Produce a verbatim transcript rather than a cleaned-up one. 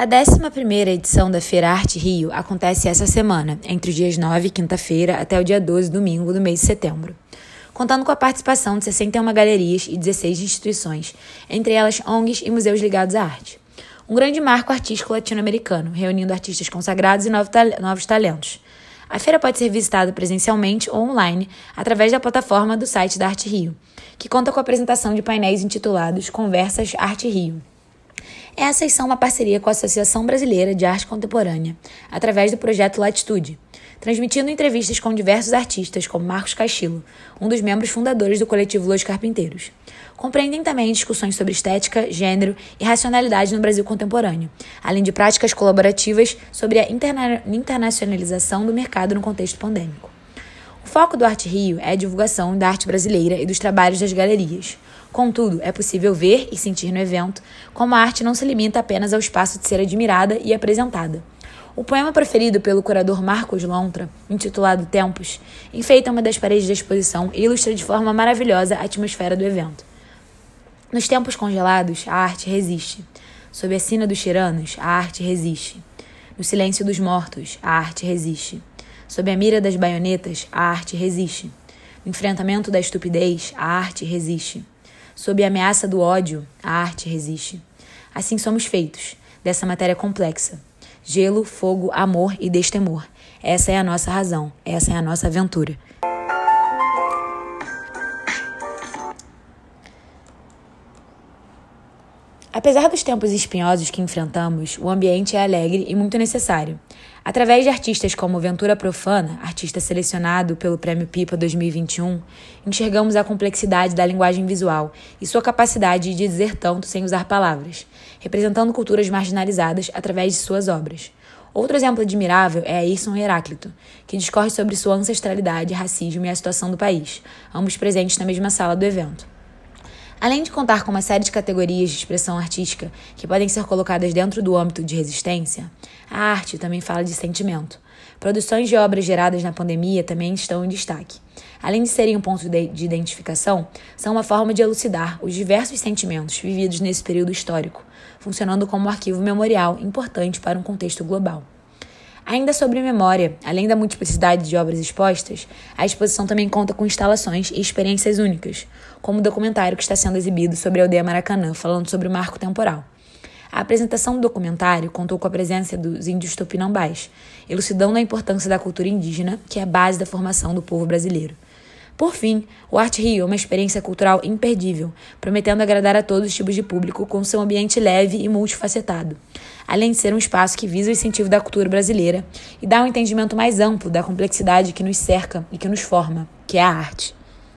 A décima primeira edição da Feira Arte Rio acontece essa semana, entre os dias nove, quinta-feira, até o dia doze, domingo, do mês de setembro, contando com a participação de sessenta e uma galerias e dezesseis instituições, entre elas O N Gs e museus ligados à arte. Um grande marco artístico latino-americano, reunindo artistas consagrados e novos talentos. A feira pode ser visitada presencialmente ou online através da plataforma do site da Arte Rio, que conta com a apresentação de painéis intitulados Conversas Arte Rio. Essas são uma parceria com a Associação Brasileira de Arte Contemporânea, através do projeto Latitude, transmitindo entrevistas com diversos artistas, como Marcos Castillo, um dos membros fundadores do coletivo Los Carpinteiros. Compreendem também discussões sobre estética, gênero e racionalidade no Brasil contemporâneo, além de práticas colaborativas sobre a interna- internacionalização do mercado no contexto pandêmico. O foco do Arte Rio é a divulgação da arte brasileira e dos trabalhos das galerias. Contudo, é possível ver e sentir no evento como a arte não se limita apenas ao espaço de ser admirada e apresentada. O poema preferido pelo curador Marcos Lontra, intitulado Tempos, enfeita uma das paredes da exposição e ilustra de forma maravilhosa a atmosfera do evento. Nos tempos congelados, a arte resiste. Sob a sina dos tiranos, a arte resiste. No silêncio dos mortos, a arte resiste. Sob a mira das baionetas, a arte resiste. No enfrentamento da estupidez, a arte resiste. Sob a ameaça do ódio, a arte resiste. Assim somos feitos, dessa matéria complexa. Gelo, fogo, amor e destemor. Essa é a nossa razão, essa é a nossa aventura. Apesar dos tempos espinhosos que enfrentamos, o ambiente é alegre e muito necessário. Através de artistas como Ventura Profana, artista selecionado pelo Prêmio Pipa dois mil e vinte e um, enxergamos a complexidade da linguagem visual e sua capacidade de dizer tanto sem usar palavras, representando culturas marginalizadas através de suas obras. Outro exemplo admirável é Ayrson Heráclito, que discorre sobre sua ancestralidade, racismo e a situação do país, ambos presentes na mesma sala do evento. Além de contar com uma série de categorias de expressão artística que podem ser colocadas dentro do âmbito de resistência, a arte também fala de sentimento. Produções de obras geradas na pandemia também estão em destaque. Além de serem um ponto de identificação, são uma forma de elucidar os diversos sentimentos vividos nesse período histórico, funcionando como um arquivo memorial importante para um contexto global. Ainda sobre memória, além da multiplicidade de obras expostas, a exposição também conta com instalações e experiências únicas, como o documentário que está sendo exibido sobre a aldeia Maracanã, falando sobre o marco temporal. A apresentação do documentário contou com a presença dos índios tupinambás, elucidando a importância da cultura indígena, que é a base da formação do povo brasileiro. Por fim, o Arte Rio é uma experiência cultural imperdível, prometendo agradar a todos os tipos de público com seu ambiente leve e multifacetado, além de ser um espaço que visa o incentivo da cultura brasileira e dá um entendimento mais amplo da complexidade que nos cerca e que nos forma, que é a arte.